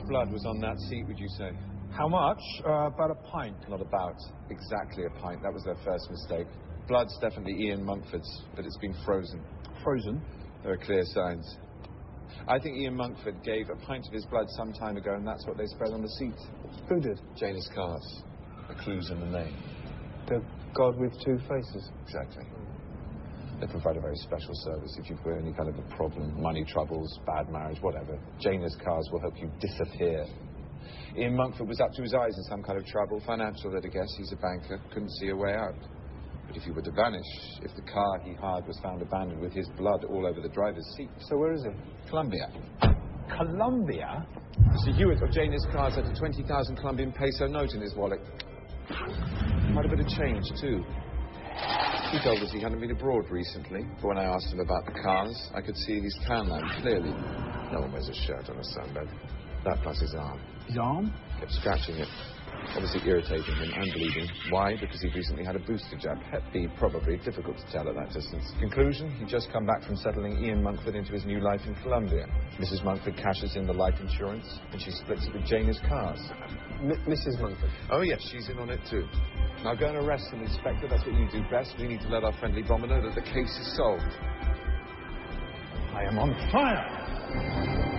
blood was on that seat, would you say? How much? About a pint. Not about. Exactly a pint. That was their first mistake. Blood's definitely Ian Monkford's, but it's been frozen. Frozen? There are clear signs. I think Ian Monkford gave a pint of his blood some time ago, and that's what they spread on the seat. Who did? Janus Cars. The clue's in the name. The god with two faces. Exactly. They provide a very special service if you've got any kind of a problem, money troubles, bad marriage, whatever. Janus Cars will help you disappear. Ian Monkford was up to his eyes in some kind of trouble, financial at a guess. He's a banker, couldn't see a way out. But if he were to vanish, if the car he hired was found abandoned with his blood all over the driver's seat... So where is he? Colombia. Colombia? Mr. Hewitt of Janus Cars had a 20,000 Colombian peso note in his wallet. Quite a bit of change, too. He told us he hadn't been abroad recently, but when I asked him about the cars, I could see his tan line clearly. No one wears a shirt on a sunbed. That plus his arm. His arm? Kept scratching it. Obviously irritating him and bleeding. Why? Because he'd recently had a booster jab. Hep B, probably. Difficult to tell at that distance. Conclusion, he'd just come back from settling Ian Monkford into his new life in Colombia. Mrs. Monkford cashes in the life insurance, and she splits it with Janus Cars. Mrs. Monkford? Oh, yes, she's in on it, too. Now go and arrest them, Inspector. That's what you do best. We need to let our friendly bomber know that the case is solved. I am on fire!